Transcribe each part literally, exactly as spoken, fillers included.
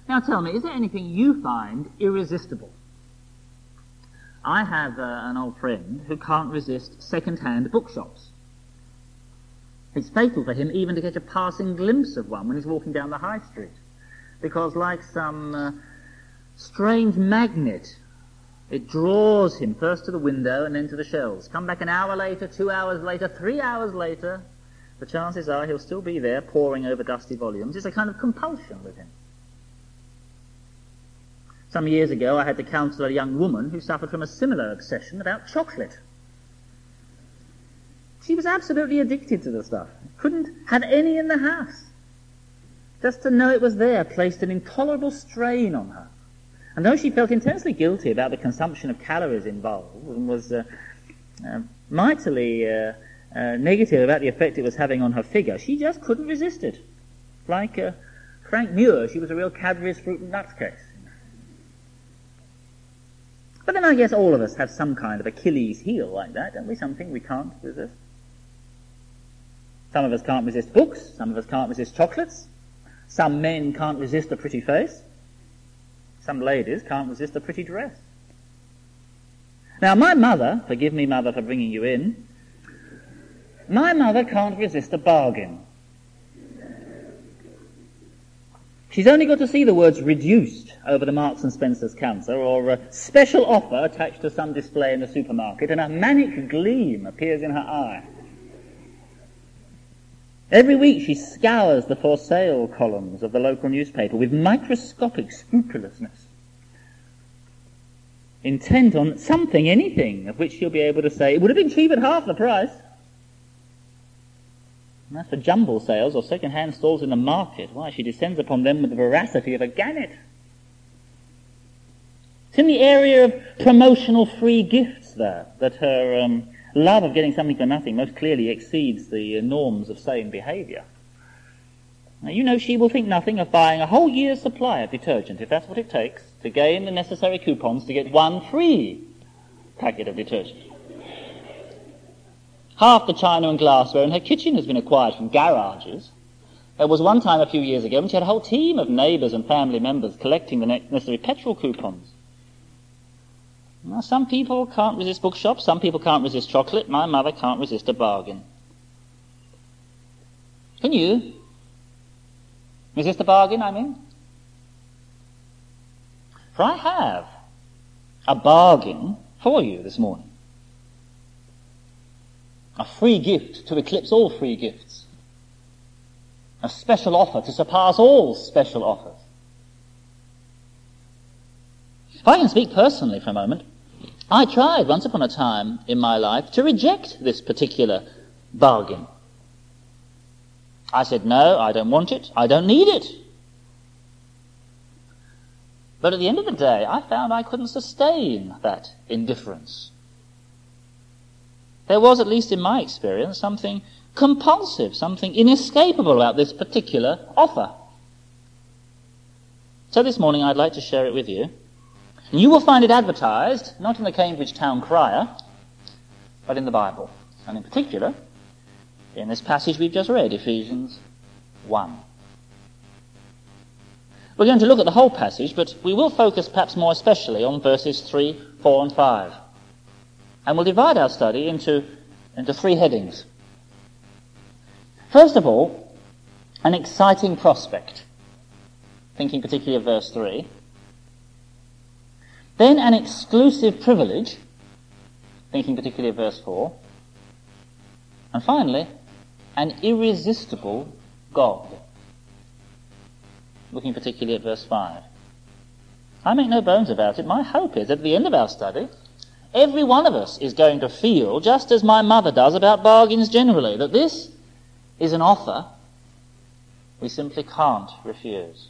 Now tell me, is there anything you find irresistible? I have uh, an old friend who can't resist second-hand bookshops. It's fatal for him even to get a passing glimpse of one when he's walking down the high street, because like some uh, strange magnet, it draws him first to the window and then to the shelves. Come back an hour later, two hours later, three hours later, the chances are he'll still be there poring over dusty volumes. It's a kind of compulsion with him. Some years ago I had to counsel a young woman who suffered from a similar obsession about chocolate. She was absolutely addicted to the stuff. Couldn't have any in the house. Just to know it was there placed an intolerable strain on her. And though she felt intensely guilty about the consumption of calories involved and was uh, uh, mightily uh, uh, negative about the effect it was having on her figure, she just couldn't resist it. Like uh, Frank Muir, she was a real Cadbury's fruit and nuts case. But then I guess all of us have some kind of Achilles heel like that, don't we? Something we can't resist. Some of us can't resist books, some of us can't resist chocolates, some men can't resist a pretty face, some ladies can't resist a pretty dress. Now my mother, forgive me mother for bringing you in, my mother can't resist a bargain. She's only got to see the words reduced over the Marks and Spencer's counter or a special offer attached to some display in the supermarket and a manic gleam appears in her eye. Every week she scours the for sale columns of the local newspaper with microscopic scrupulousness, intent on something, anything, of which she'll be able to say, it would have been cheap at half the price. And as for jumble sales or second-hand stalls in the market, why, she descends upon them with the veracity of a gannet. It's in the area of promotional free gifts, there, that her um, love of getting something for nothing most clearly exceeds the uh, norms of sane behaviour. Now, you know she will think nothing of buying a whole year's supply of detergent, if that's what it takes, to gain the necessary coupons to get one free packet of detergent. Half the china and glassware in her kitchen has been acquired from garages. There was one time a few years ago when she had a whole team of neighbours and family members collecting the necessary petrol coupons. Now, some people can't resist bookshops, some people can't resist chocolate. My mother can't resist a bargain. Can you resist a bargain, I mean? For I have a bargain for you this morning. A free gift to eclipse all free gifts. A special offer to surpass all special offers. If I can speak personally for a moment, I tried once upon a time in my life to reject this particular bargain. I said, no, I don't want it, I don't need it. But at the end of the day, I found I couldn't sustain that indifference. There was, at least in my experience, something compulsive, something inescapable about this particular offer. So this morning I'd like to share it with you. And you will find it advertised, not in the Cambridge Town Crier, but in the Bible. And in particular, in this passage we've just read, Ephesians one. We're going to look at the whole passage, but we will focus perhaps more especially on verses three, four and five. And we'll divide our study into, into three headings. First of all, an exciting prospect, thinking particularly of verse three. Then an exclusive privilege, thinking particularly of verse four. And finally, an irresistible God, looking particularly at verse five. I make no bones about it. My hope is that at the end of our study, every one of us is going to feel, just as my mother does about bargains generally, that this is an offer we simply can't refuse.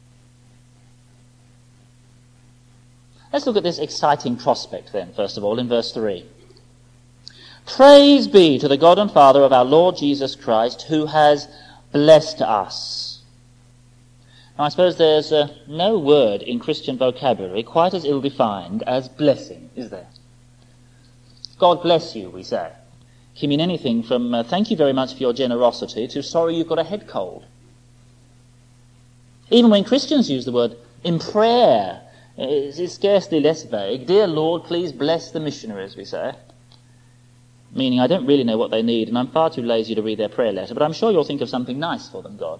Let's look at this exciting prospect then, first of all, in verse three. Praise be to the God and Father of our Lord Jesus Christ, who has blessed us. Now, I suppose there's uh, no word in Christian vocabulary quite as ill-defined as blessing, is there? God bless you, we say. It can mean anything from uh, thank you very much for your generosity to sorry you've got a head cold. Even when Christians use the word In prayer, it's, it's scarcely less vague. Dear Lord, please bless the missionaries, we say. Meaning, I don't really know what they need, and I'm far too lazy to read their prayer letter, but I'm sure you'll think of something nice for them, God.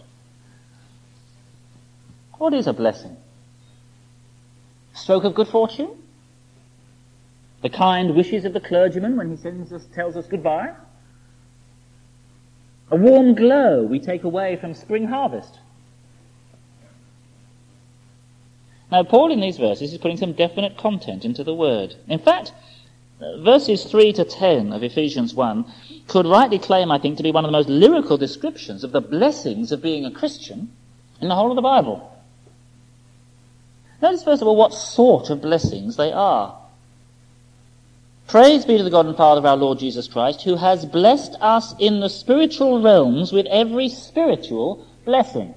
What is a blessing? Stroke of good fortune? The kind wishes of the clergyman when he sends us, tells us goodbye? A warm glow we take away from spring harvest? Now, Paul in these verses is putting some definite content into the word. In fact, verses three to ten of Ephesians one could rightly claim, I think, to be one of the most lyrical descriptions of the blessings of being a Christian in the whole of the Bible. Notice, first of all, what sort of blessings they are. Praise be to the God and Father of our Lord Jesus Christ, who has blessed us in the spiritual realms with every spiritual blessing.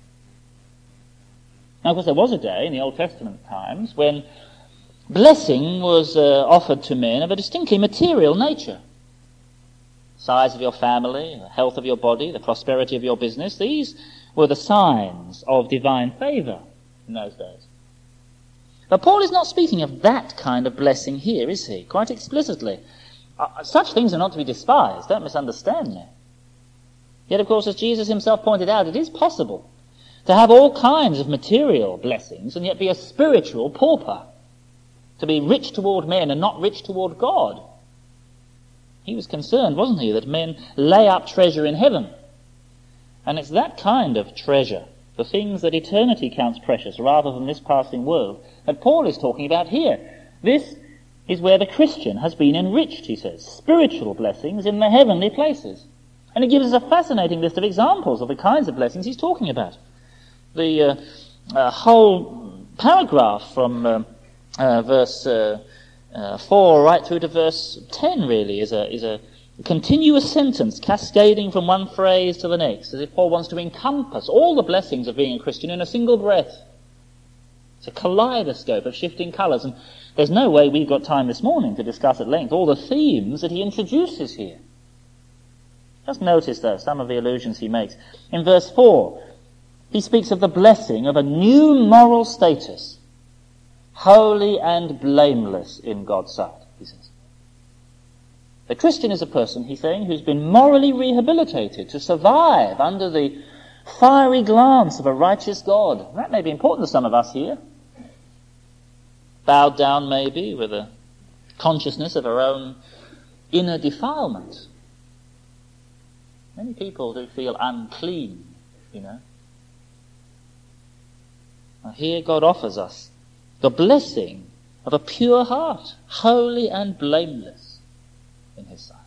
Now, of course, there was a day in the Old Testament times when blessing was uh, offered to men of a distinctly material nature. Size of your family, the health of your body, the prosperity of your business, these were the signs of divine favour in those days. But Paul is not speaking of that kind of blessing here, is he? Quite explicitly. Uh, such things are not to be despised, don't misunderstand me. Yet, of course, as Jesus himself pointed out, it is possible to have all kinds of material blessings and yet be a spiritual pauper, to be rich toward men and not rich toward God. He was concerned, wasn't he, that men lay up treasure in heaven. And it's that kind of treasure, the things that eternity counts precious rather than this passing world, that Paul is talking about here. This is where the Christian has been enriched, he says, spiritual blessings in the heavenly places. And he gives us a fascinating list of examples of the kinds of blessings he's talking about. The uh, uh, whole paragraph from uh, uh, verse uh, uh, four right through to verse ten really is a is a continuous sentence cascading from one phrase to the next, as if Paul wants to encompass all the blessings of being a Christian in a single breath. It's a kaleidoscope of shifting colours, and there's no way we've got time this morning to discuss at length all the themes that he introduces here. Just notice, though, some of the allusions he makes. In verse four, he speaks of the blessing of a new moral status, holy and blameless in God's sight, he says. The Christian is a person, he's saying, who's been morally rehabilitated to survive under the fiery glance of a righteous God. That may be important to some of us here. Bowed down, maybe, with a consciousness of our own inner defilement. Many people do feel unclean, you know. Now here God offers us the blessing of a pure heart, holy and blameless in his sight.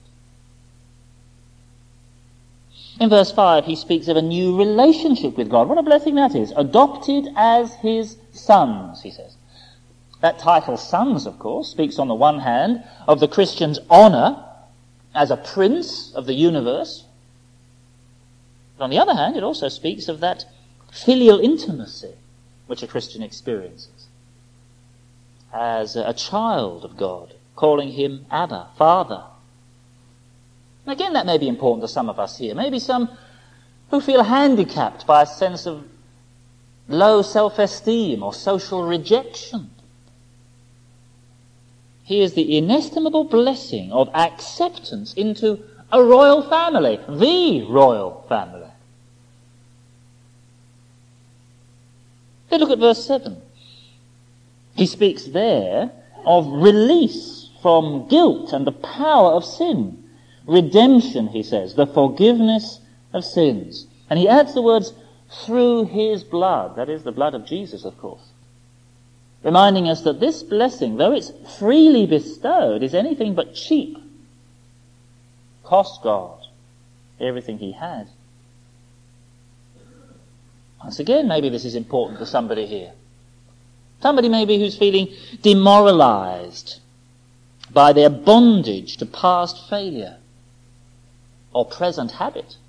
In verse five, he speaks of a new relationship with God. What a blessing that is. Adopted as his sons, he says. That title, sons, of course, speaks on the one hand of the Christian's honour as a prince of the universe. But on the other hand, it also speaks of that filial intimacy which a Christian experiences as a child of God, calling him Abba, Father. And again, that may be important to some of us here. Maybe some who feel handicapped by a sense of low self-esteem or social rejection. Here's the inestimable blessing of acceptance into a royal family, the royal family. Then look at verse seven. He speaks there of release from guilt and the power of sin. Redemption, he says, the forgiveness of sins. And he adds the words, through his blood. That is the blood of Jesus, of course. Reminding us that this blessing, though it's freely bestowed, is anything but cheap. Cost God everything he had. Once again, maybe this is important to somebody here. Somebody maybe who's feeling demoralized by their bondage to past failure or present habit.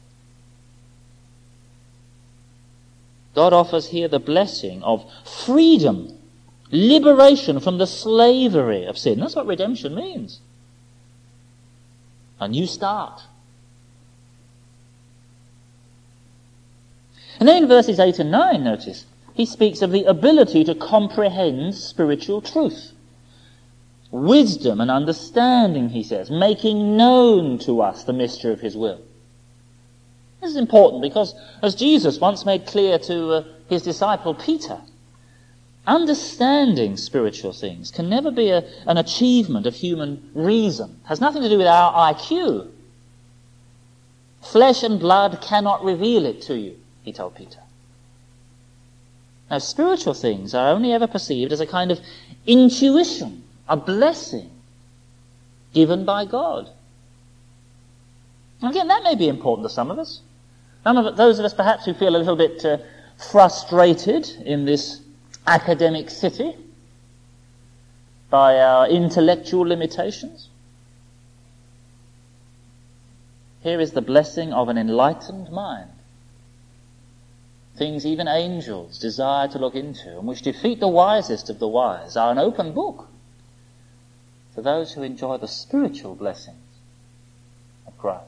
God offers here the blessing of freedom, liberation from the slavery of sin. That's what redemption means. A new start. And then in verses eight and nine, notice, he speaks of the ability to comprehend spiritual truth. Wisdom and understanding, he says, making known to us the mystery of his will. This is important because, as Jesus once made clear to uh, his disciple Peter, understanding spiritual things can never be a, an achievement of human reason. It has nothing to do with our I Q. Flesh and blood cannot reveal it to you, he told Peter. Now, spiritual things are only ever perceived as a kind of intuition, a blessing given by God. Again, that may be important to some of us. Some of those of us perhaps who feel a little bit uh, frustrated in this academic city by our intellectual limitations. Here is the blessing of an enlightened mind. Things even angels desire to look into, and which defeat the wisest of the wise, are an open book for those who enjoy the spiritual blessings of Christ.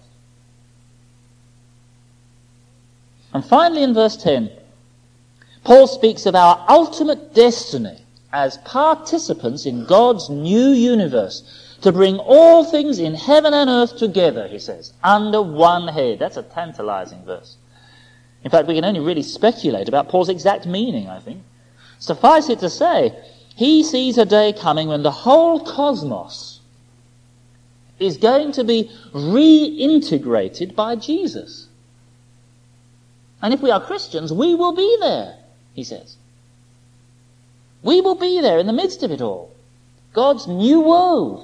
And finally, in verse ten, Paul speaks of our ultimate destiny as participants in God's new universe, to bring all things in heaven and earth together, he says, under one head. That's a tantalizing verse. In fact, we can only really speculate about Paul's exact meaning, I think. Suffice it to say, he sees a day coming when the whole cosmos is going to be reintegrated by Jesus. And if we are Christians, we will be there, he says. We will be there in the midst of it all. God's new world.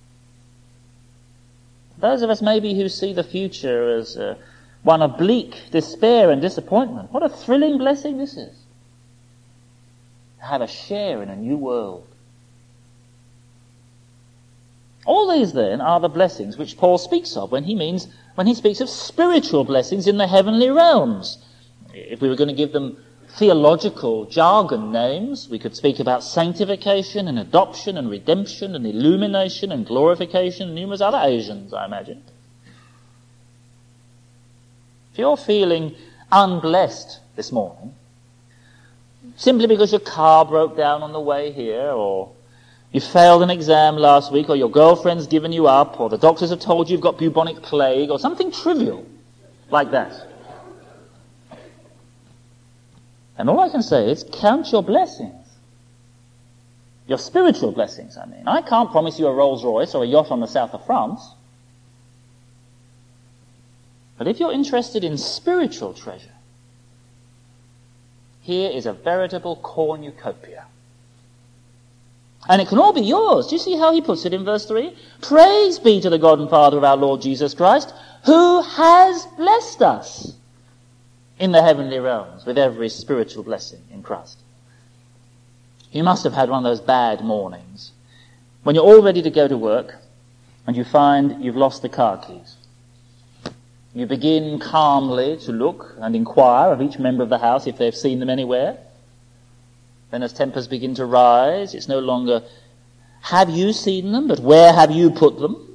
Those of us maybe who see the future as uh, one of bleak despair and disappointment, what a thrilling blessing this is. To have a share in a new world. All these then are the blessings which Paul speaks of when he means when he speaks of spiritual blessings in the heavenly realms. If we were going to give them theological jargon names, we could speak about sanctification and adoption and redemption and illumination and glorification and numerous other Asians, I imagine. If you're feeling unblessed this morning, simply because your car broke down on the way here, or you failed an exam last week, or your girlfriend's given you up, or the doctors have told you you've got bubonic plague, or something trivial like that, and all I can say is count your blessings. Your spiritual blessings, I mean. I can't promise you a Rolls Royce or a yacht on the south of France. But if you're interested in spiritual treasure, here is a veritable cornucopia. And it can all be yours. Do you see how he puts it in verse three? Praise be to the God and Father of our Lord Jesus Christ, who has blessed us in the heavenly realms with every spiritual blessing in Christ. You must have had one of those bad mornings when you're all ready to go to work and you find you've lost the car keys. You begin calmly to look and inquire of each member of the house if they've seen them anywhere. Then as tempers begin to rise, it's no longer, have you seen them, but where have you put them?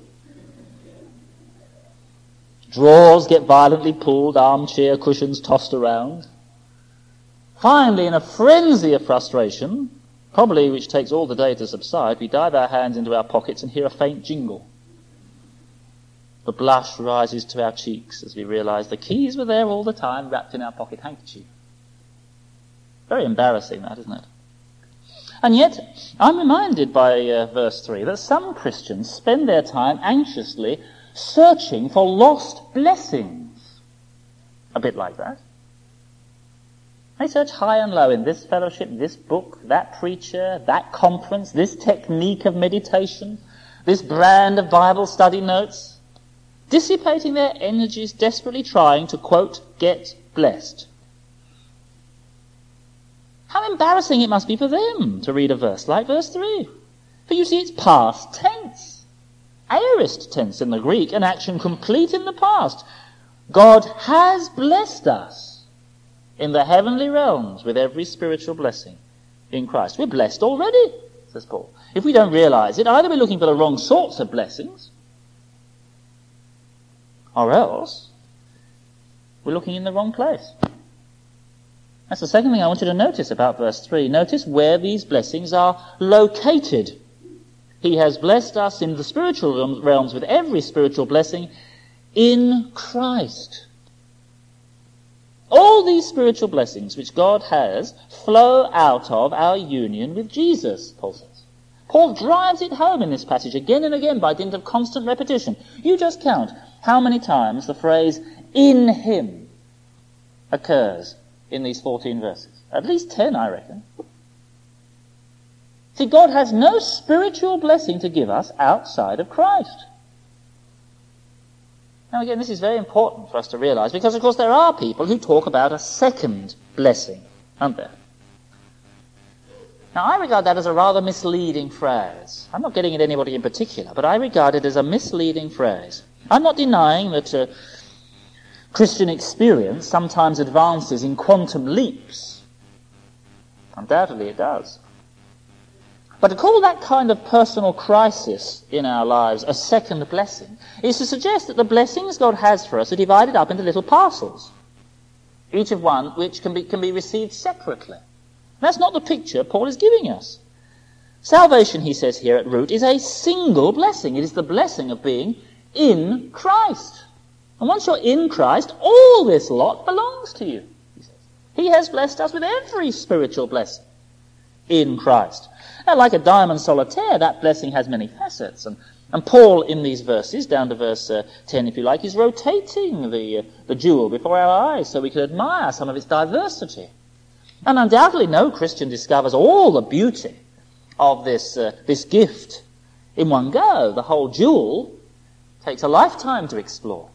Drawers get violently pulled, armchair cushions tossed around. Finally, in a frenzy of frustration, probably which takes all the day to subside, we dive our hands into our pockets and hear a faint jingle. The blush rises to our cheeks as we realize the keys were there all the time, wrapped in our pocket handkerchief. Very embarrassing, that, isn't it? And yet, I'm reminded by uh, verse three that some Christians spend their time anxiously searching for lost blessings. A bit like that. They search high and low in this fellowship, this book, that preacher, that conference, this technique of meditation, this brand of Bible study notes, dissipating their energies, desperately trying to, quote, get blessed. How embarrassing it must be for them to read a verse like verse three. For you see, it's past tense. Aorist tense in the Greek, an action complete in the past. God has blessed us in the heavenly realms with every spiritual blessing in Christ. We're blessed already, says Paul. If we don't realize it, either we're looking for the wrong sorts of blessings, or else we're looking in the wrong place. That's the second thing I want you to notice about verse three. Notice where these blessings are located. He has blessed us in the spiritual realms with every spiritual blessing in Christ. All these spiritual blessings which God has flow out of our union with Jesus, Paul says. Paul drives it home in this passage again and again by dint of constant repetition. You just count how many times the phrase "in him" occurs in these fourteen verses. At least ten, I reckon. See, God has no spiritual blessing to give us outside of Christ. Now again, this is very important for us to realize, because of course there are people who talk about a second blessing, aren't there? Now I regard that as a rather misleading phrase. I'm not getting at anybody in particular, but I regard it as a misleading phrase. I'm not denying that uh, Christian experience sometimes advances in quantum leaps. Undoubtedly it does. But to call that kind of personal crisis in our lives a second blessing is to suggest that the blessings God has for us are divided up into little parcels, each of one which can be, can be received separately. That's not the picture Paul is giving us. Salvation, he says here at root, is a single blessing. It is the blessing of being in Christ. And once you're in Christ, all this lot belongs to you, he says. He has blessed us with every spiritual blessing in Christ. Now, like a diamond solitaire, that blessing has many facets. And, and Paul, in these verses, down to verse uh, ten, if you like, is rotating the, uh, the jewel before our eyes so we can admire some of its diversity. And undoubtedly no Christian discovers all the beauty of this, uh, this gift in one go. The whole jewel takes a lifetime to explore.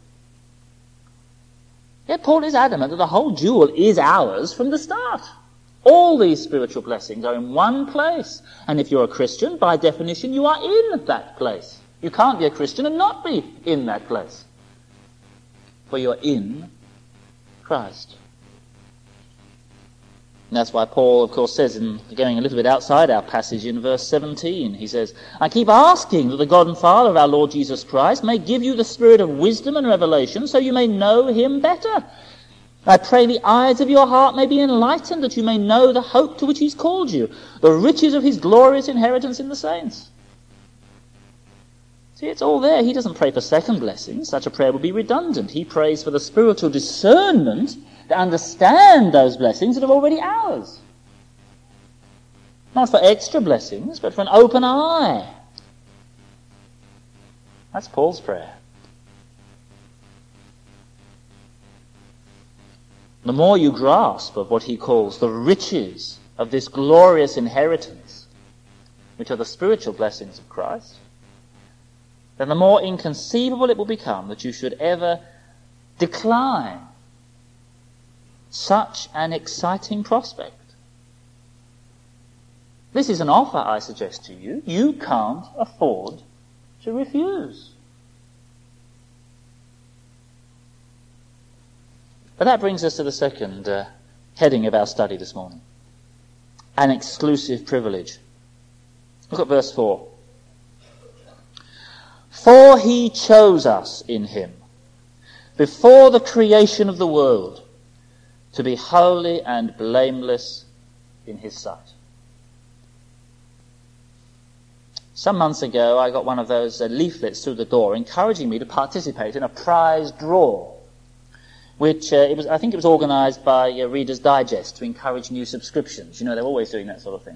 Yet Paul is adamant that the whole jewel is ours from the start. All these spiritual blessings are in one place. And if you're a Christian, by definition, you are in that place. You can't be a Christian and not be in that place. For you're in Christ. And that's why Paul, of course, says, in going a little bit outside our passage in verse seventeen, he says, I keep asking that the God and Father of our Lord Jesus Christ may give you the spirit of wisdom and revelation so you may know him better. I pray the eyes of your heart may be enlightened, that you may know the hope to which he's called you, the riches of his glorious inheritance in the saints. See, it's all there. He doesn't pray for second blessings. Such a prayer would be redundant. He prays for the spiritual discernment to understand those blessings that are already ours. Not for extra blessings, but for an open eye. That's Paul's prayer. The more you grasp of what he calls the riches of this glorious inheritance, which are the spiritual blessings of Christ, then the more inconceivable it will become that you should ever decline such an exciting prospect. This is an offer, I suggest to you, you can't afford to refuse. But that brings us to the second uh, heading of our study this morning. An exclusive privilege. Look at verse four. For he chose us in him, before the creation of the world, to be holy and blameless in his sight. Some months ago, I got one of those uh, leaflets through the door encouraging me to participate in a prize draw, which uh, it was, I think it was organised by uh, Reader's Digest to encourage new subscriptions. You know, they're always doing that sort of thing.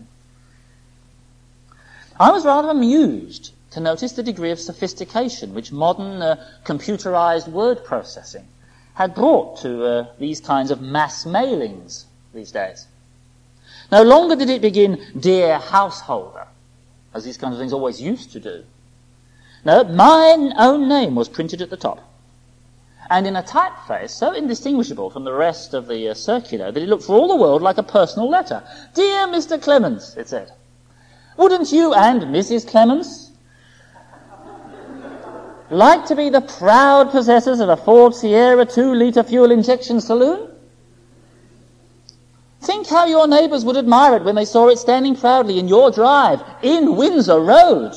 I was rather amused to notice the degree of sophistication which modern uh, computerised word processing had brought to uh, these kinds of mass mailings these days. No longer did it begin, dear householder, as these kinds of things always used to do. No, my own name was printed at the top, and in a typeface so indistinguishable from the rest of the uh, circular that it looked for all the world like a personal letter. Dear Mister Clements, it said, wouldn't you and Missus Clements like to be the proud possessors of a Ford Sierra two-litre fuel injection saloon? Think how your neighbours would admire it when they saw it standing proudly in your drive in Windsor Road.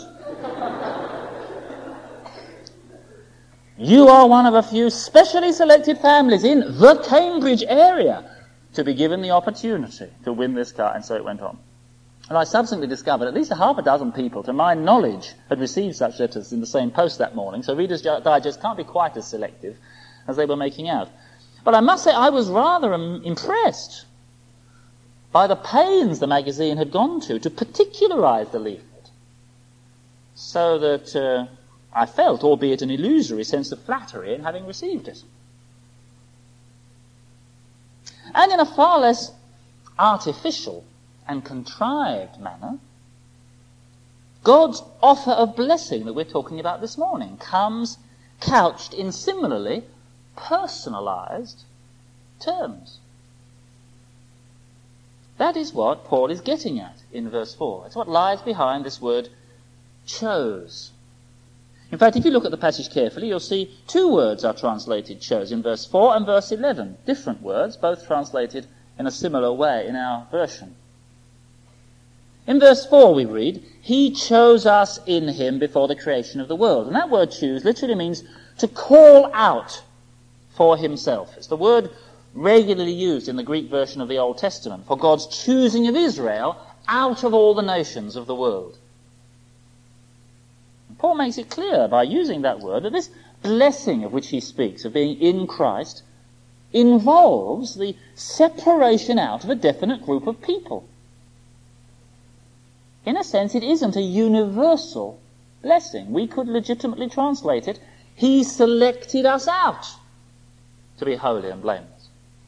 You are one of a few specially selected families in the Cambridge area to be given the opportunity to win this car, and so it went on. And I subsequently discovered at least a half a dozen people, to my knowledge, had received such letters in the same post that morning, so Reader's Digest can't be quite as selective as they were making out. But I must say I was rather um, impressed by the pains the magazine had gone to to particularize the leaflet, so that uh, I felt, albeit an illusory, sense of flattery in having received it. And in a far less artificial and contrived manner, God's offer of blessing that we're talking about this morning comes couched in similarly personalized terms. That is what Paul is getting at in verse four. It's what lies behind this word chose. In fact, if you look at the passage carefully, you'll see two words are translated chose in verse four and verse eleven. Different words, both translated in a similar way in our version. In verse four we read, He chose us in him before the creation of the world. And that word choose literally means to call out for himself. It's the word regularly used in the Greek version of the Old Testament for God's choosing of Israel out of all the nations of the world. And Paul makes it clear by using that word that this blessing of which he speaks, of being in Christ, involves the separation out of a definite group of people. In a sense, it isn't a universal blessing. We could legitimately translate it, He selected us out to be holy and blameless.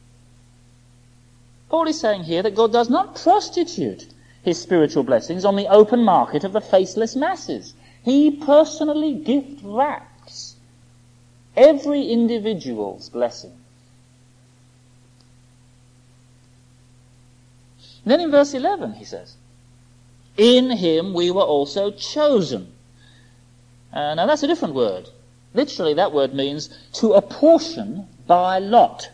Paul is saying here that God does not prostitute his spiritual blessings on the open market of the faceless masses. He personally gift wraps every individual's blessing. Then in verse eleven he says, In him we were also chosen. Uh, now that's a different word. Literally that word means to apportion by lot.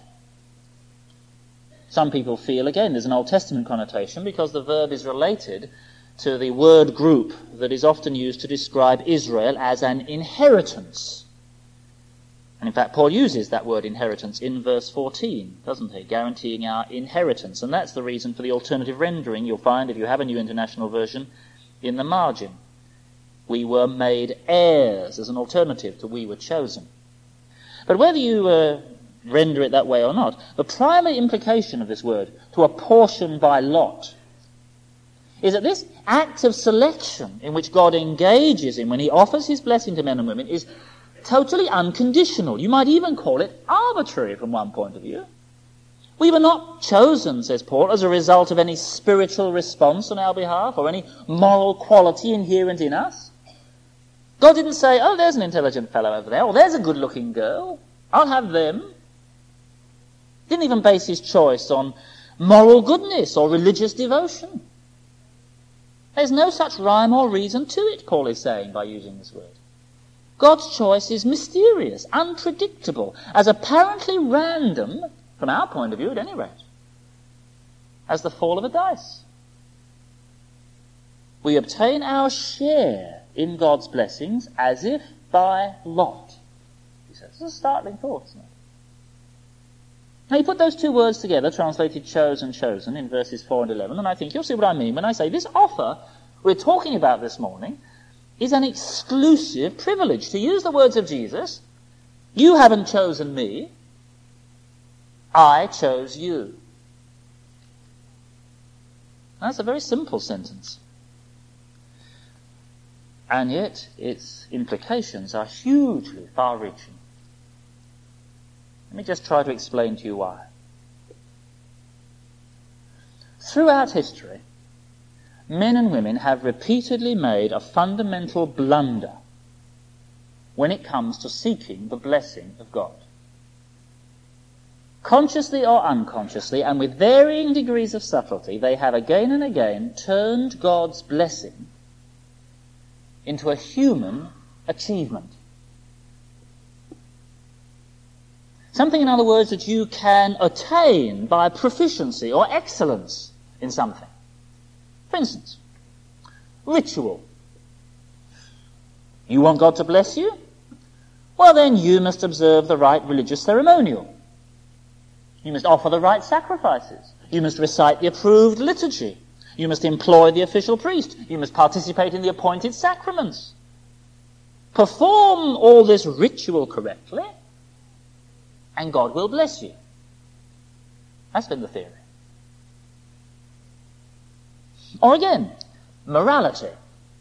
Some people feel, again, there's an Old Testament connotation because the verb is related to the word group that is often used to describe Israel as an inheritance. And in fact, Paul uses that word inheritance in verse fourteen, doesn't he? Guaranteeing our inheritance. And that's the reason for the alternative rendering you'll find, if you have a New International Version, in the margin. We were made heirs as an alternative to we were chosen. But whether you uh, render it that way or not, the primary implication of this word, to apportion by lot, is that this act of selection in which God engages in when he offers his blessing to men and women is totally unconditional. You might even call it arbitrary from one point of view. We were not chosen, says Paul, as a result of any spiritual response on our behalf or any moral quality inherent in us. God didn't say, oh, there's an intelligent fellow over there, or there's a good-looking girl, I'll have them. Didn't even base his choice on moral goodness or religious devotion. There's no such rhyme or reason to it, Paul is saying by using this word. God's choice is mysterious, unpredictable, as apparently random, from our point of view at any rate, as the fall of a dice. We obtain our share in God's blessings as if by lot, he says. It's a startling thought, isn't it? Now you put those two words together, translated chose and chosen, in verses four and eleven, and I think you'll see what I mean when I say this offer we're talking about this morning is an exclusive privilege. To use the words of Jesus, you haven't chosen me, I chose you. That's a very simple sentence. And yet its implications are hugely far-reaching. Let me just try to explain to you why. Throughout history, men and women have repeatedly made a fundamental blunder when it comes to seeking the blessing of God. Consciously or unconsciously, and with varying degrees of subtlety, they have again and again turned God's blessing into a human achievement. Something, in other words, that you can attain by proficiency or excellence in something. For instance, ritual. You want God to bless you? Well, then you must observe the right religious ceremonial. You must offer the right sacrifices. You must recite the approved liturgy. You must employ the official priest. You must participate in the appointed sacraments. Perform all this ritual correctly, and God will bless you. That's been the theory. Or again, morality.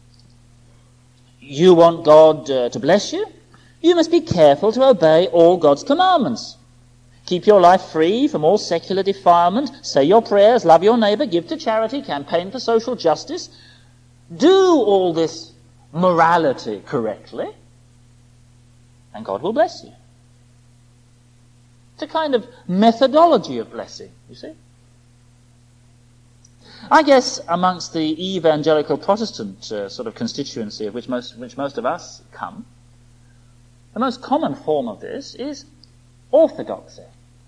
You want God uh, to bless you? You must be careful to obey all God's commandments. Keep your life free from all secular defilement. Say your prayers, love your neighbour, give to charity, campaign for social justice. Do all this morality correctly, and God will bless you. It's a kind of methodology of blessing, you see. I guess amongst the evangelical Protestant uh, sort of constituency of which most, which most of us come, the most common form of this is orthodoxy.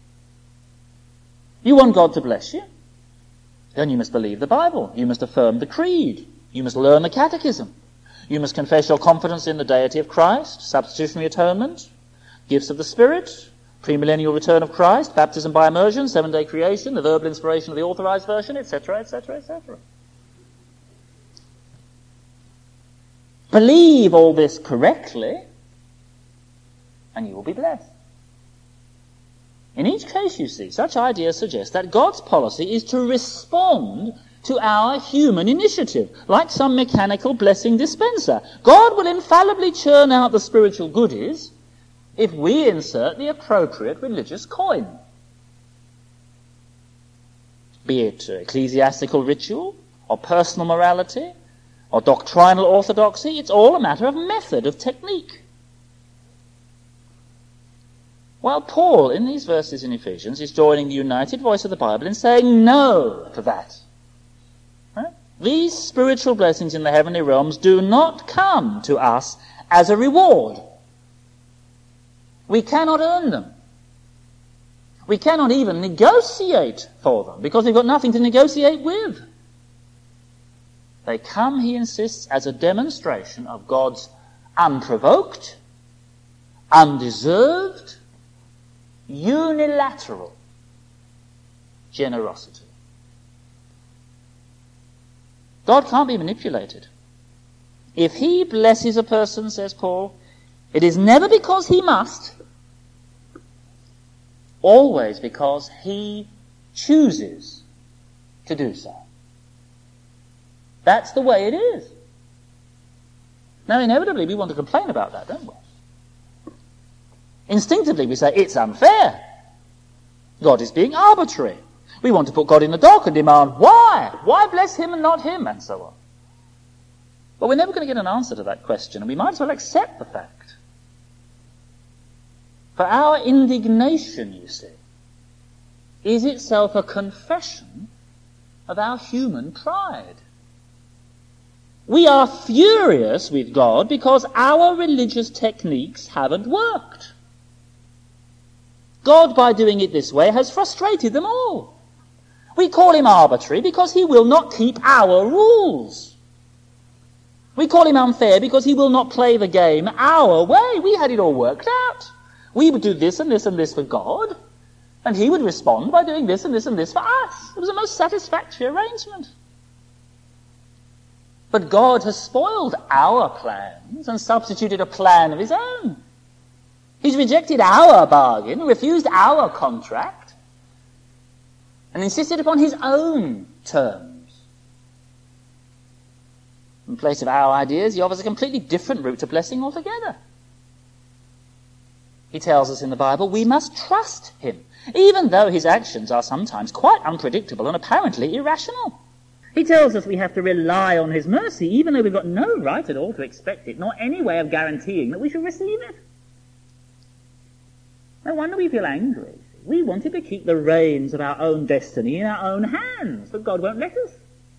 You want God to bless you? Then you must believe the Bible. You must affirm the creed. You must learn the catechism. You must confess your confidence in the deity of Christ, substitutionary atonement, gifts of the Spirit, premillennial return of Christ, baptism by immersion, seven-day creation, the verbal inspiration of the authorized version, et cetera, et cetera, et cetera. Believe all this correctly, and you will be blessed. In each case, you see, such ideas suggest that God's policy is to respond to our human initiative, like some mechanical blessing dispenser. God will infallibly churn out the spiritual goodies if we insert the appropriate religious coin. Be it ecclesiastical ritual, or personal morality, or doctrinal orthodoxy, it's all a matter of method, of technique. While Paul, in these verses in Ephesians, is joining the united voice of the Bible in saying no to that. Right? These spiritual blessings in the heavenly realms do not come to us as a reward. We cannot earn them. We cannot even negotiate for them, because we've got nothing to negotiate with. They come, he insists, as a demonstration of God's unprovoked, undeserved, unilateral generosity. God can't be manipulated. If he blesses a person, says Paul, it is never because he must, always because he chooses to do so. That's the way it is. Now, inevitably, we want to complain about that, don't we? Instinctively, we say, it's unfair. God is being arbitrary. We want to put God in the dock and demand, why? Why bless him and not him? And so on. But we're never going to get an answer to that question, and we might as well accept the fact. For our indignation, you see, is itself a confession of our human pride. We are furious with God because our religious techniques haven't worked. God, by doing it this way, has frustrated them all. We call him arbitrary because he will not keep our rules. We call him unfair because he will not play the game our way. We had it all worked out. We would do this and this and this for God, and he would respond by doing this and this and this for us. It was a most satisfactory arrangement. But God has spoiled our plans and substituted a plan of his own. He's rejected our bargain, refused our contract, and insisted upon his own terms. In place of our ideas, he offers a completely different route to blessing altogether. He tells us in the Bible we must trust him, even though his actions are sometimes quite unpredictable and apparently irrational. He tells us we have to rely on his mercy, even though we've got no right at all to expect it, nor any way of guaranteeing that we shall receive it. No wonder we feel angry. We wanted to keep the reins of our own destiny in our own hands, but God won't let us.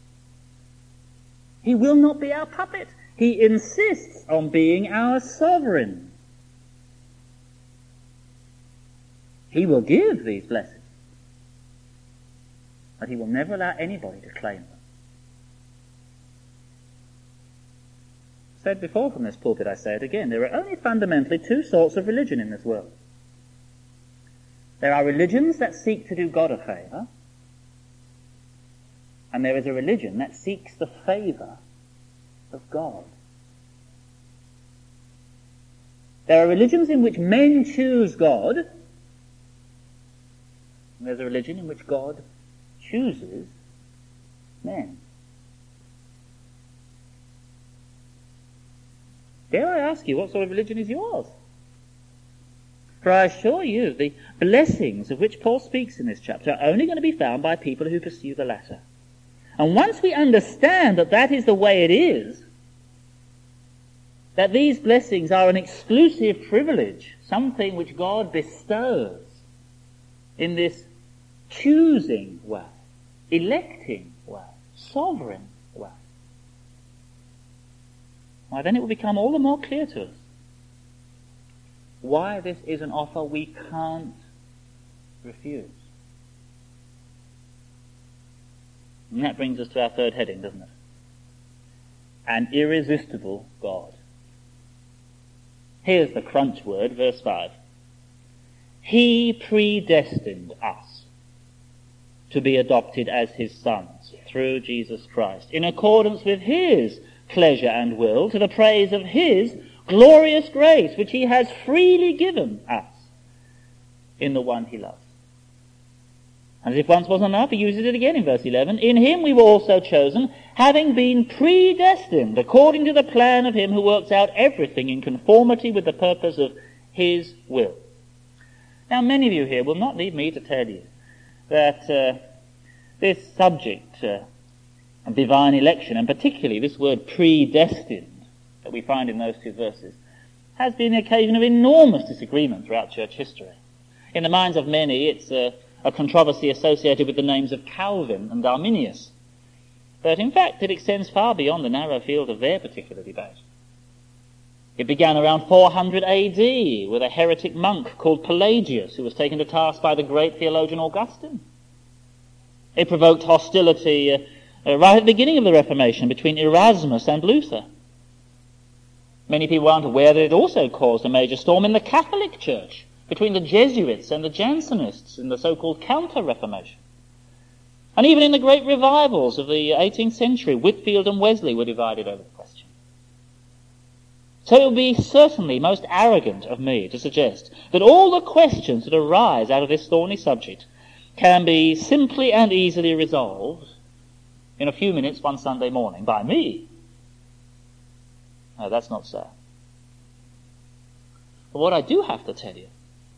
He will not be our puppet. He insists on being our sovereign. He will give these blessings, but he will never allow anybody to claim them. Said before from this pulpit, I say it again, there are only fundamentally two sorts of religion in this world. There are religions that seek to do God a favour, and there is a religion that seeks the favour of God. There are religions in which men choose God, and there's a religion in which God chooses men. Dare I ask you, what sort of religion is yours? For I assure you, the blessings of which Paul speaks in this chapter are only going to be found by people who pursue the latter. And once we understand that that is the way it is, that these blessings are an exclusive privilege, something which God bestows in this choosing way, electing way, sovereign way, why then it will become all the more clear to us why this is an offer we can't refuse. And that brings us to our third heading, doesn't it? An irresistible God. Here's the crunch word, verse five. He predestined us to be adopted as his sons through Jesus Christ, in accordance with his pleasure and will, to the praise of his glorious grace, which he has freely given us in the one he loves. And as if once wasn't enough, he uses it again in verse eleven. In him we were also chosen, having been predestined according to the plan of him who works out everything in conformity with the purpose of his will. Now, many of you here will not need me to tell you that uh, this subject uh, of divine election, and particularly this word predestined that we find in those two verses, has been the occasion of enormous disagreement throughout church history. In the minds of many, it's a, a controversy associated with the names of Calvin and Arminius. But in fact, it extends far beyond the narrow field of their particular debate. It began around four hundred A D with a heretic monk called Pelagius, who was taken to task by the great theologian Augustine. It provoked hostility uh, uh, right at the beginning of the Reformation between Erasmus and Luther. Many people aren't aware that it also caused a major storm in the Catholic Church between the Jesuits and the Jansenists in the so-called Counter-Reformation. And even in the great revivals of the eighteenth century, Whitfield and Wesley were divided over the question. So it would be certainly most arrogant of me to suggest that all the questions that arise out of this thorny subject can be simply and easily resolved in a few minutes one Sunday morning by me. No, that's not so. But what I do have to tell you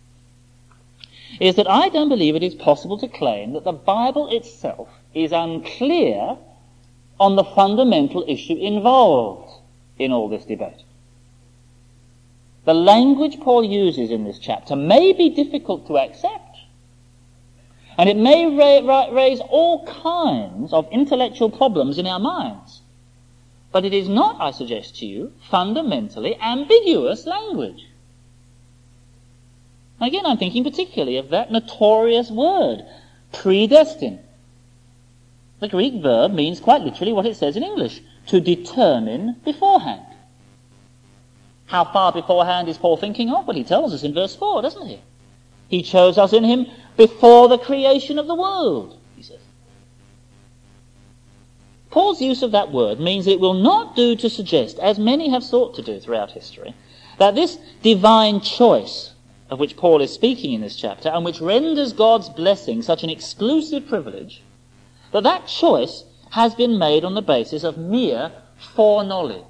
is that I don't believe it is possible to claim that the Bible itself is unclear on the fundamental issue involved in all this debate. The language Paul uses in this chapter may be difficult to accept, and it may ra- ra- raise all kinds of intellectual problems in our minds. But it is not, I suggest to you, fundamentally ambiguous language. Again, I'm thinking particularly of that notorious word, predestined. The Greek verb means quite literally what it says in English, to determine beforehand. How far beforehand is Paul thinking of? Well, he tells us in verse four, doesn't he? He chose us in him before the creation of the world, he says. Paul's use of that word means it will not do to suggest, as many have sought to do throughout history, that this divine choice of which Paul is speaking in this chapter, and which renders God's blessing such an exclusive privilege, that that choice has been made on the basis of mere foreknowledge.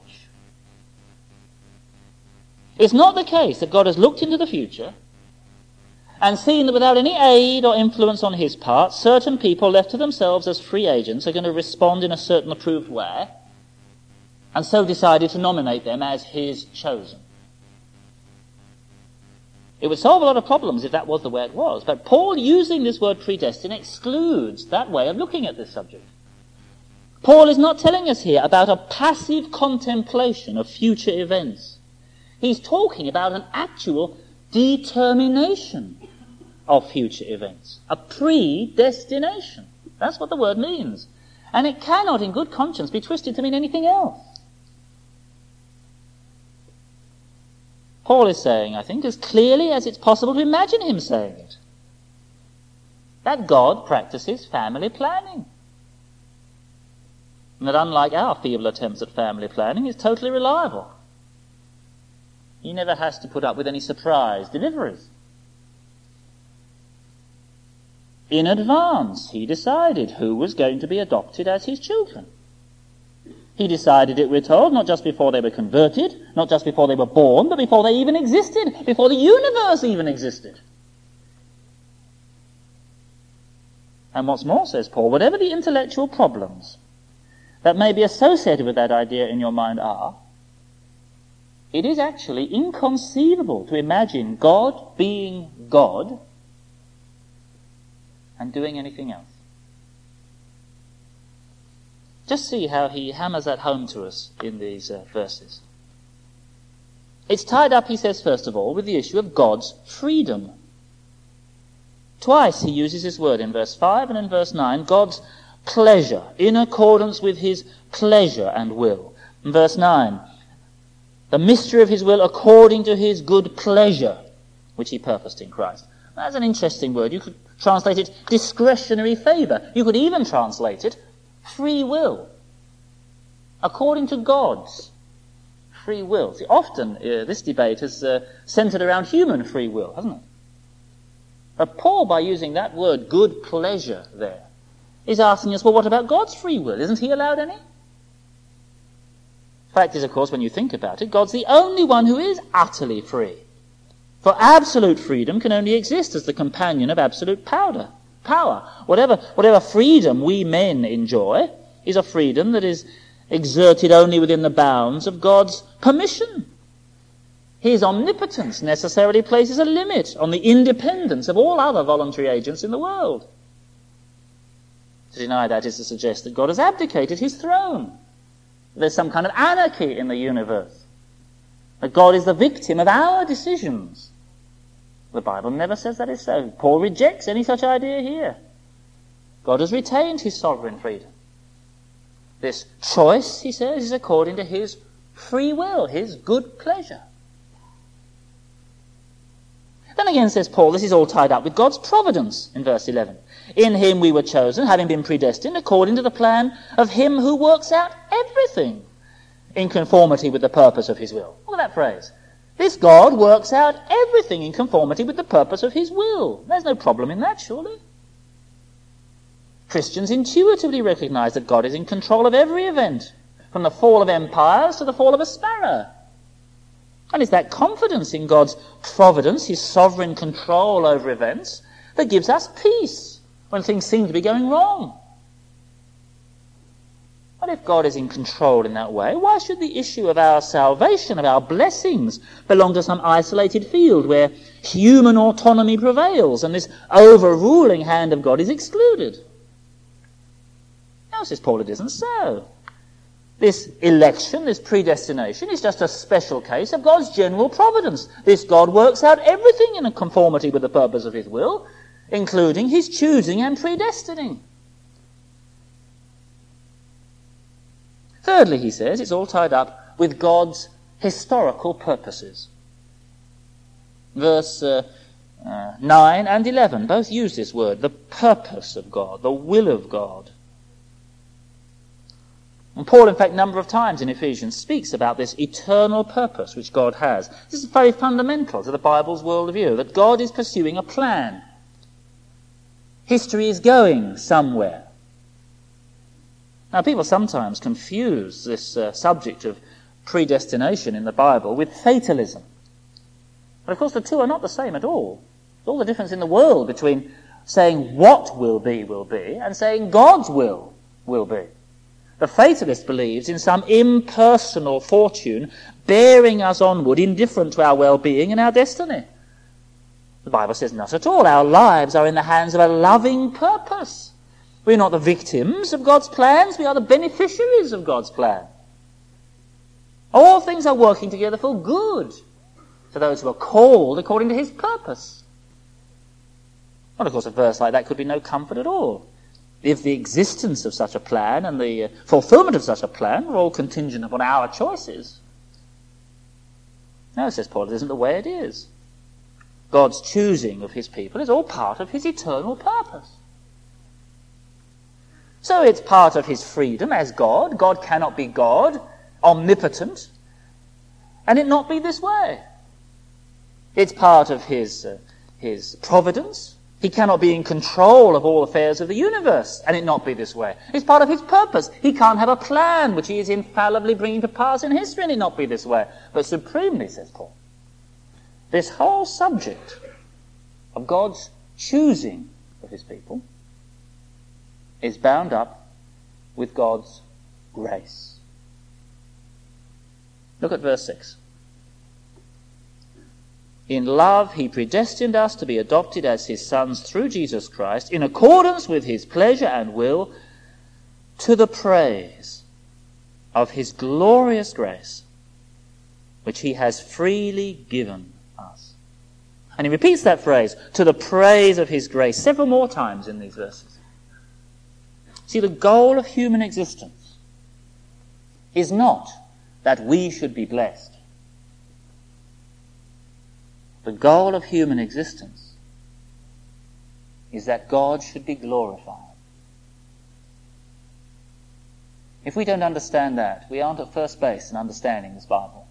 It's not the case that God has looked into the future and seen that without any aid or influence on his part, certain people left to themselves as free agents are going to respond in a certain approved way, and so decided to nominate them as his chosen. It would solve a lot of problems if that was the way it was, but Paul, using this word predestined, excludes that way of looking at this subject. Paul is not telling us here about a passive contemplation of future events. He's talking about an actual determination of future events, a predestination. That's what the word means. And it cannot, in good conscience, be twisted to mean anything else. Paul is saying, I think, as clearly as it's possible to imagine him saying it, that God practices family planning. And that unlike our feeble attempts at family planning, is totally reliable. He never has to put up with any surprise deliveries. In advance, he decided who was going to be adopted as his children. He decided it, we're told, not just before they were converted, not just before they were born, but before they even existed, before the universe even existed. And what's more, says Paul, whatever the intellectual problems that may be associated with that idea in your mind are, it is actually inconceivable to imagine God being God and doing anything else. Just see how he hammers that home to us in these uh, verses. It's tied up, he says, first of all, with the issue of God's freedom. Twice he uses this word in verse five and in verse nine, God's pleasure, in accordance with his pleasure and will. In verse nine, the mystery of his will according to his good pleasure, which he purposed in Christ. That's an interesting word. You could translate it discretionary favour. You could even translate it free will, according to God's free will. See, often uh, this debate has uh, centred around human free will, hasn't it? But Paul, by using that word, good pleasure, there, is asking us, well, what about God's free will? Isn't he allowed any? Fact is, of course, when you think about it, God's the only one who is utterly free. For absolute freedom can only exist as the companion of absolute power. Power. Whatever, whatever freedom we men enjoy is a freedom that is exerted only within the bounds of God's permission. His omnipotence necessarily places a limit on the independence of all other voluntary agents in the world. To deny that is to suggest that God has abdicated his throne. There's some kind of anarchy in the universe. That God is the victim of our decisions. The Bible never says that is so. Paul rejects any such idea here. God has retained his sovereign freedom. This choice, he says, is according to his free will, his good pleasure. Then again, says Paul, this is all tied up with God's providence in verse eleven. In him we were chosen, having been predestined, according to the plan of him who works out everything in conformity with the purpose of his will. Look at that phrase. This God works out everything in conformity with the purpose of his will. There's no problem in that, surely. Christians intuitively recognize that God is in control of every event, from the fall of empires to the fall of a sparrow. And it's that confidence in God's providence, his sovereign control over events, that gives us peace when things seem to be going wrong. But if God is in control in that way, why should the issue of our salvation, of our blessings, belong to some isolated field where human autonomy prevails and this overruling hand of God is excluded? No, says Paul, it isn't so. This election, this predestination, is just a special case of God's general providence. This God works out everything in a conformity with the purpose of his will, including his choosing and predestining. Thirdly, he says, it's all tied up with God's historical purposes. Verse uh, uh, nine and eleven both use this word, the purpose of God, the will of God. And Paul, in fact, a number of times in Ephesians speaks about this eternal purpose which God has. This is very fundamental to the Bible's worldview, that God is pursuing a plan. History is going somewhere. Now, people sometimes confuse this uh, subject of predestination in the Bible with fatalism. But of course the two are not the same at all. There's all the difference in the world between saying what will be will be and saying God's will will be. The fatalist believes in some impersonal fortune bearing us onward, indifferent to our well-being and our destiny. The Bible says not at all. Our lives are in the hands of a loving purpose. We're not the victims of God's plans, we are the beneficiaries of God's plan. All things are working together for good to those who are called according to his purpose. Well, of course, a verse like that could be no comfort at all if the existence of such a plan and the fulfillment of such a plan were all contingent upon our choices. No, says Paul, it isn't the way it is. God's choosing of his people is all part of his eternal purpose. So it's part of his freedom as God. God cannot be God, omnipotent, and it not be this way. It's part of his, uh, his providence. He cannot be in control of all affairs of the universe, and it not be this way. It's part of his purpose. He can't have a plan which he is infallibly bringing to pass in history, and it not be this way. But supremely, says Paul, this whole subject of God's choosing of his people is bound up with God's grace. Look at verse six. In love, he predestined us to be adopted as his sons through Jesus Christ, in accordance with his pleasure and will, to the praise of his glorious grace, which he has freely given us. And he repeats that phrase, to the praise of his grace, several more times in these verses. See, the goal of human existence is not that we should be blessed. The goal of human existence is that God should be glorified. If we don't understand that, we aren't at first base in understanding this Bible.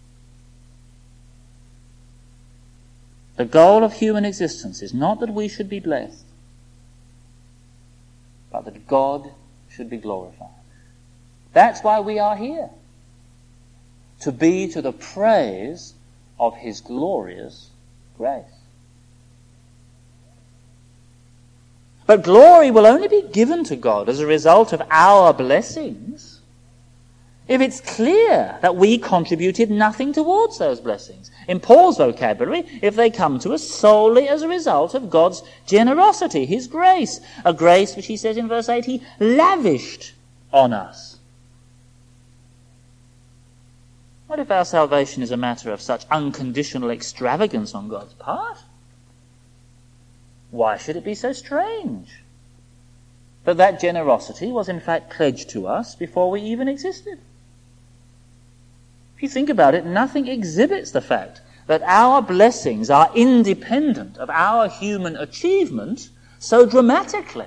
The goal of human existence is not that we should be blessed, but that God should be glorified. That's why we are here. To be to the praise of his glorious grace. But glory will only be given to God as a result of our blessings if it's clear that we contributed nothing towards those blessings. In Paul's vocabulary, if they come to us solely as a result of God's generosity, his grace, a grace which he says in verse eight, he lavished on us. What if our salvation is a matter of such unconditional extravagance on God's part? Why should it be so strange that that generosity was in fact pledged to us before we even existed? If you think about it, nothing exhibits the fact that our blessings are independent of our human achievement so dramatically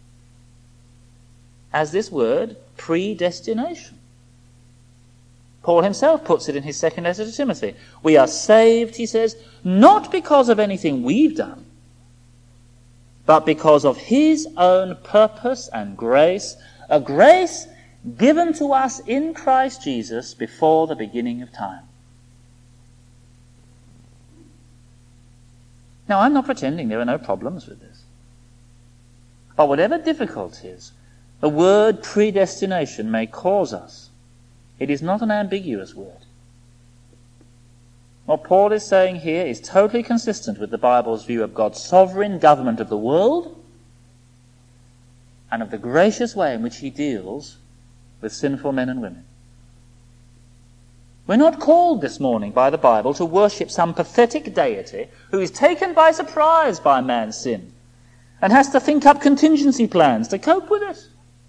as this word predestination. Paul himself puts it in his second letter to Timothy. We are saved, he says, not because of anything we've done, but because of his own purpose and grace, a grace given to us in Christ Jesus before the beginning of time. Now, I'm not pretending there are no problems with this. But whatever difficulties the word predestination may cause us, it is not an ambiguous word. What Paul is saying here is totally consistent with the Bible's view of God's sovereign government of the world and of the gracious way in which he deals with sinful men and women. We're not called this morning by the Bible to worship some pathetic deity who is taken by surprise by man's sin and has to think up contingency plans to cope with it.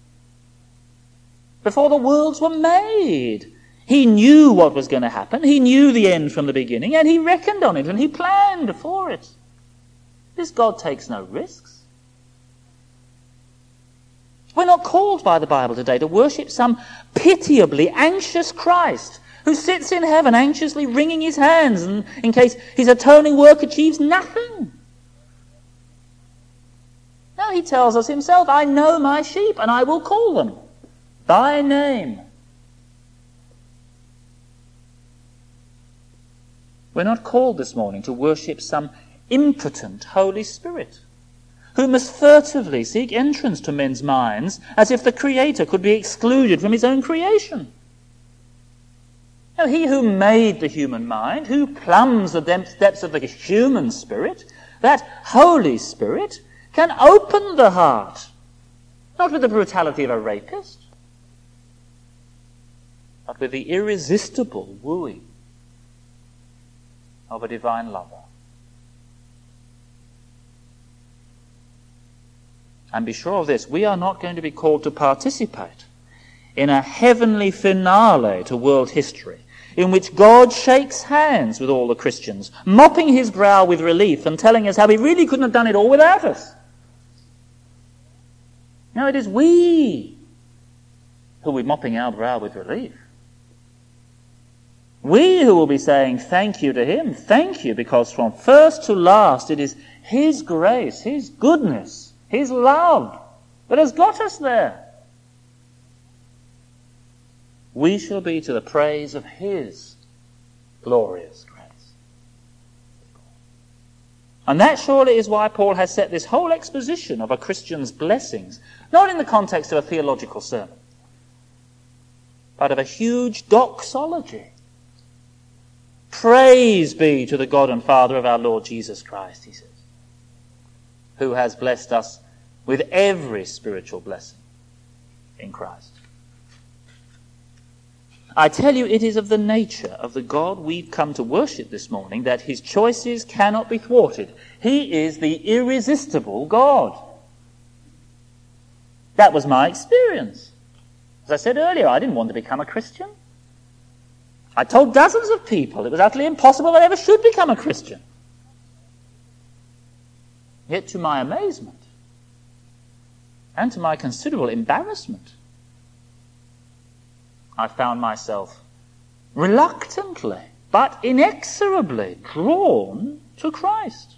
Before the worlds were made, he knew what was going to happen. He knew the end from the beginning, and he reckoned on it, and he planned for it. This God takes no risks. We're not called by the Bible today to worship some pitiably anxious Christ who sits in heaven anxiously wringing his hands and in case his atoning work achieves nothing. No, he tells us himself, I know my sheep, and I will call them by name. We're not called this morning to worship some impotent Holy Spirit who must furtively seek entrance to men's minds as if the Creator could be excluded from his own creation. Now, he who made the human mind, who plumbs the depths of the human spirit, that Holy Spirit can open the heart, not with the brutality of a rapist, but with the irresistible wooing of a divine lover. And be sure of this, we are not going to be called to participate in a heavenly finale to world history in which God shakes hands with all the Christians, mopping his brow with relief and telling us how he really couldn't have done it all without us. No, it is we who will be mopping our brow with relief. We who will be saying thank you to him, thank you, because from first to last it is his grace, his goodness, his love that has got us there. We shall be to the praise of his glorious grace. And that surely is why Paul has set this whole exposition of a Christian's blessings, not in the context of a theological sermon, but of a huge doxology. Praise be to the God and Father of our Lord Jesus Christ, he says, who has blessed us with every spiritual blessing in Christ. I tell you, it is of the nature of the God we've come to worship this morning that his choices cannot be thwarted. He is the irresistible God. That was my experience. As I said earlier, I didn't want to become a Christian. I told dozens of people it was utterly impossible that I ever should become a Christian. Yet to my amazement, and to my considerable embarrassment, I found myself reluctantly, but inexorably drawn to Christ.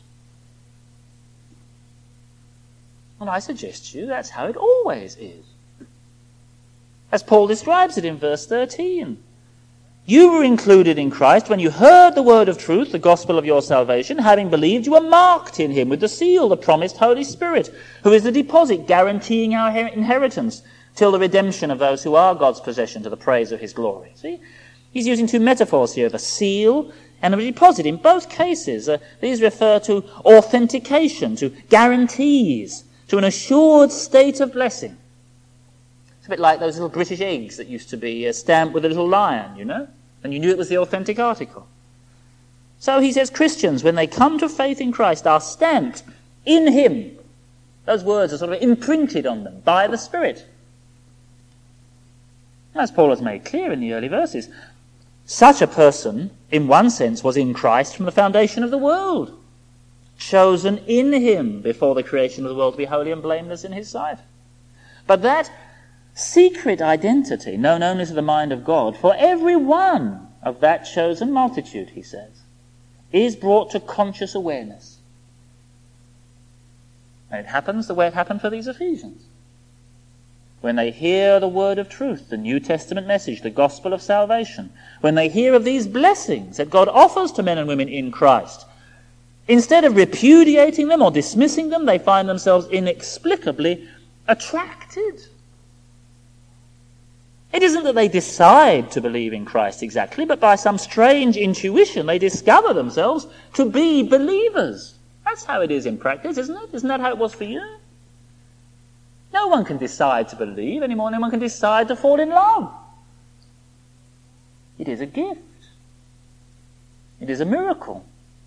And I suggest to you that's how it always is. As Paul describes it in verse thirteen. You were included in Christ when you heard the word of truth, the gospel of your salvation. Having believed, you were marked in him with the seal, the promised Holy Spirit, who is the deposit guaranteeing our inheritance till the redemption of those who are God's possession to the praise of his glory. See? He's using two metaphors here, the seal and a deposit. In both cases, uh, these refer to authentication, to guarantees, to an assured state of blessing. It's a bit like those little British eggs that used to be uh, stamped with a little lion, you know? And you knew it was the authentic article. So he says Christians, when they come to faith in Christ, are stamped in him. Those words are sort of imprinted on them by the Spirit. As Paul has made clear in the early verses, such a person, in one sense, was in Christ from the foundation of the world, chosen in him before the creation of the world to be holy and blameless in his sight. But that secret identity, known only to the mind of God, for every one of that chosen multitude, he says, is brought to conscious awareness. And it happens the way it happened for these Ephesians. When they hear the word of truth, the New Testament message, the gospel of salvation, when they hear of these blessings that God offers to men and women in Christ, instead of repudiating them or dismissing them, they find themselves inexplicably attracted. It isn't that they decide to believe in Christ exactly, but by some strange intuition they discover themselves to be believers. That's how it is in practice, isn't it? Isn't that how it was for you? No one can decide to believe any more than one can decide to fall in love. It is a gift. It is a miracle.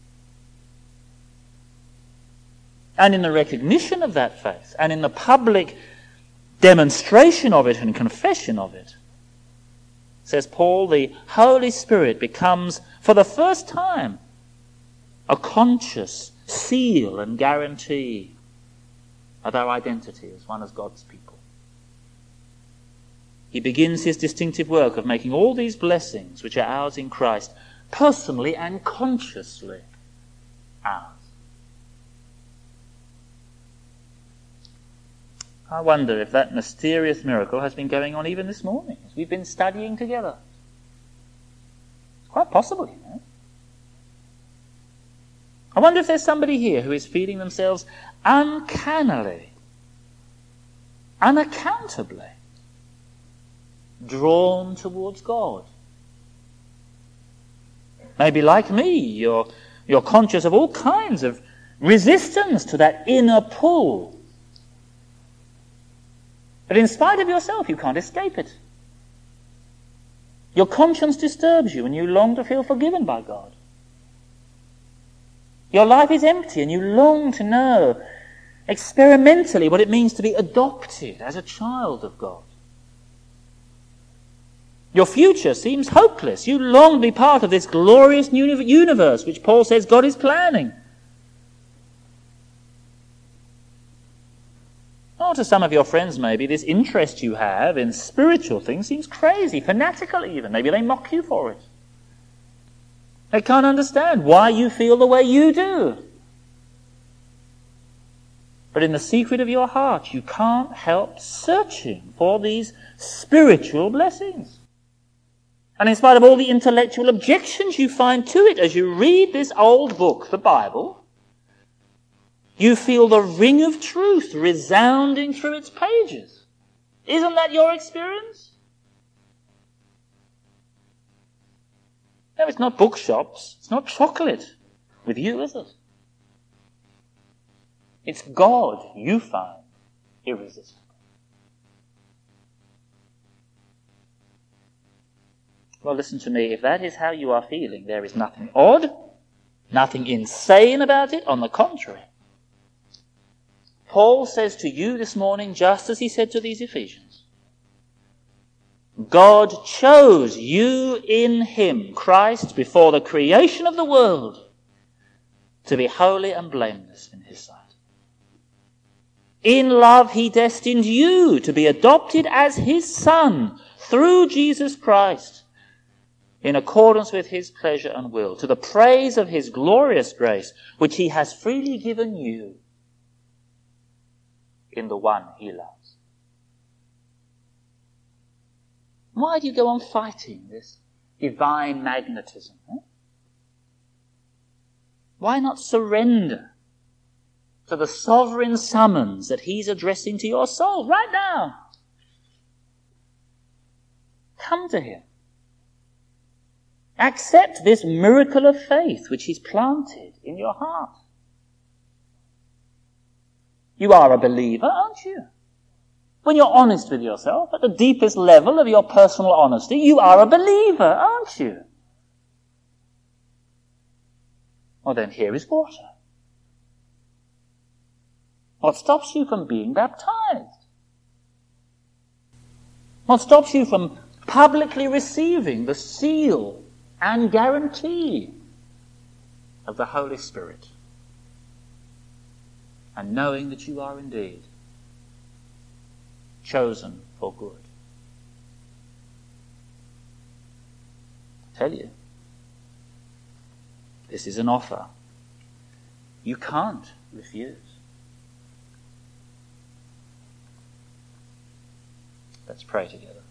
And in the recognition of that faith, and in the public demonstration of it and confession of it, says Paul, the Holy Spirit becomes, for the first time, a conscious seal and guarantee of our identity as one of God's people. He begins his distinctive work of making all these blessings which are ours in Christ personally and consciously ours. I wonder if that mysterious miracle has been going on even this morning as we've been studying together. It's quite possible, you know. I wonder if there's somebody here who is feeling themselves uncannily, unaccountably drawn towards God. Maybe like me, you're, you're conscious of all kinds of resistance to that inner pull. But in spite of yourself, you can't escape it. Your conscience disturbs you and you long to feel forgiven by God. Your life is empty and you long to know experimentally what it means to be adopted as a child of God. Your future seems hopeless. You long to be part of this glorious uni- universe which Paul says God is planning. Or to some of your friends maybe, this interest you have in spiritual things seems crazy, fanatical even. Maybe they mock you for it. They can't understand why you feel the way you do. But in the secret of your heart, you can't help searching for these spiritual blessings. And in spite of all the intellectual objections you find to it as you read this old book, the Bible, you feel the ring of truth resounding through its pages. Isn't that your experience? No, it's not bookshops. It's not chocolate with you, is it? It's God you find irresistible. Well, listen to me. If that is how you are feeling, there is nothing odd, nothing insane about it. On the contrary, Paul says to you this morning, just as he said to these Ephesians, God chose you in him, Christ, before the creation of the world, to be holy and blameless in his sight. In love he destined you to be adopted as his son through Jesus Christ, in accordance with his pleasure and will, to the praise of his glorious grace, which he has freely given you in the one he loves. Why do you go on fighting this divine magnetism? Eh? Why not surrender to the sovereign summons that he's addressing to your soul right now? Come to him. Accept this miracle of faith which he's planted in your heart. You are a believer, aren't you? When you're honest with yourself, at the deepest level of your personal honesty, you are a believer, aren't you? Well, then here is water. What stops you from being baptized? What stops you from publicly receiving the seal and guarantee of the Holy Spirit, and knowing that you are indeed chosen for good? I tell you, this is an offer you can't refuse. Let's pray together.